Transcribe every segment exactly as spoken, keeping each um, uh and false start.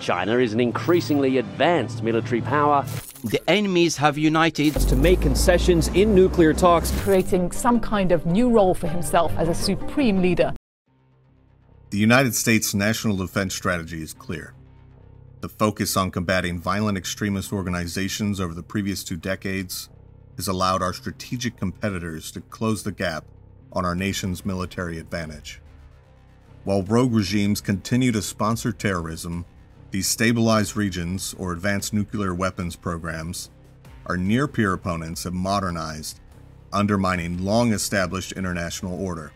China is an increasingly advanced military power. The enemies have united to make concessions in nuclear talks, creating some kind of new role for himself as a supreme leader. The United States national defense strategy is clear. The focus on combating violent extremist organizations over the previous two decades has allowed our strategic competitors to close the gap on our nation's military advantage. While rogue regimes continue to sponsor terrorism, destabilize regions, or advance nuclear weapons programs, our near-peer opponents have modernized, undermining long-established international order.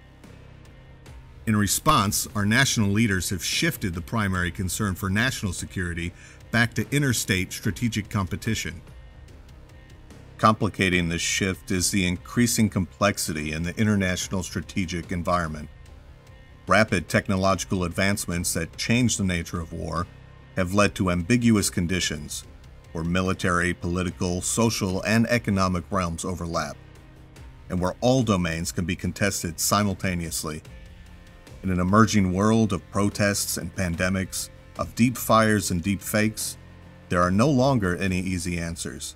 In response, our national leaders have shifted the primary concern for national security back to interstate strategic competition. Complicating this shift is the increasing complexity in the international strategic environment. Rapid technological advancements that change the nature of war have led to ambiguous conditions where military, political, social, and economic realms overlap, and where all domains can be contested simultaneously. In an emerging world of protests and pandemics, of deep fires and deep fakes, there are no longer any easy answers.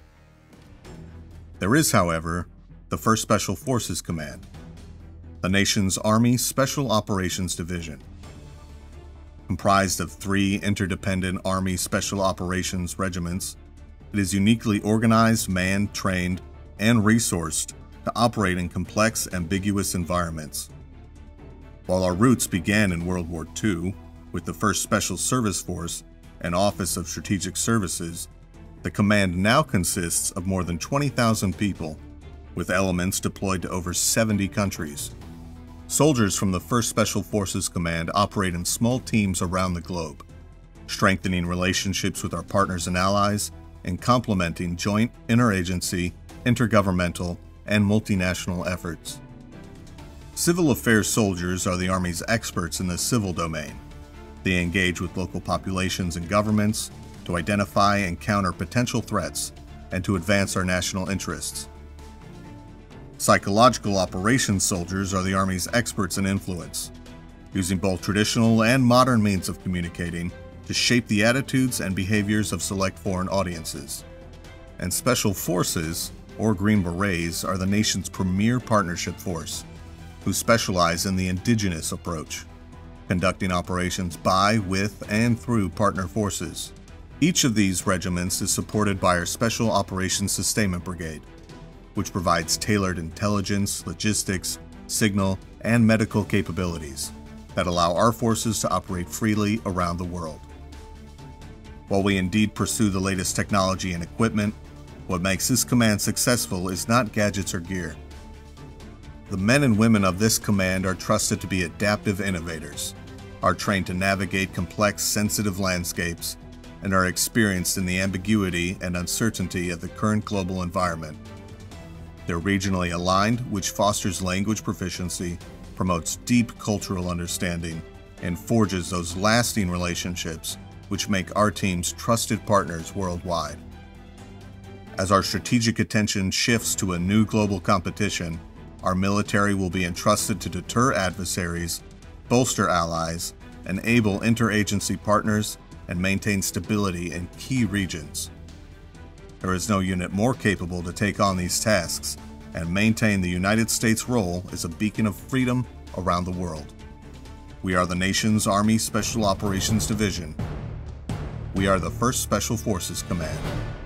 There is, however, the First Special Forces Command, the nation's Army Special Operations Division. Comprised of three interdependent Army Special Operations regiments, it is uniquely organized, manned, trained, and resourced to operate in complex, ambiguous environments. While our roots began in World War Two with the first Special Service Force and Office of Strategic Services, the command now consists of more than twenty thousand people, with elements deployed to over seventy countries. Soldiers from the First Special Forces Command operate in small teams around the globe, strengthening relationships with our partners and allies and complementing joint, interagency, intergovernmental, and multinational efforts. Civil affairs soldiers are the Army's experts in the civil domain. They engage with local populations and governments to identify and counter potential threats and to advance our national interests. Psychological operations soldiers are the Army's experts in influence, using both traditional and modern means of communicating to shape the attitudes and behaviors of select foreign audiences. And Special Forces, or Green Berets, are the nation's premier partnership force, who specialize in the indigenous approach, conducting operations by, with, and through partner forces. Each of these regiments is supported by our Special Operations Sustainment Brigade, which provides tailored intelligence, logistics, signal, and medical capabilities that allow our forces to operate freely around the world. While we indeed pursue the latest technology and equipment, what makes this command successful is not gadgets or gear. The men and women of this command are trusted to be adaptive innovators, are trained to navigate complex, sensitive landscapes, and are experienced in the ambiguity and uncertainty of the current global environment. They're regionally aligned, which fosters language proficiency, promotes deep cultural understanding, and forges those lasting relationships which make our teams trusted partners worldwide. As our strategic attention shifts to a new global competition, our military will be entrusted to deter adversaries, bolster allies, enable interagency partners, and maintain stability in key regions. There is no unit more capable to take on these tasks and maintain the United States' role as a beacon of freedom around the world. We are the nation's Army Special Operations Division. We are the First Special Forces Command.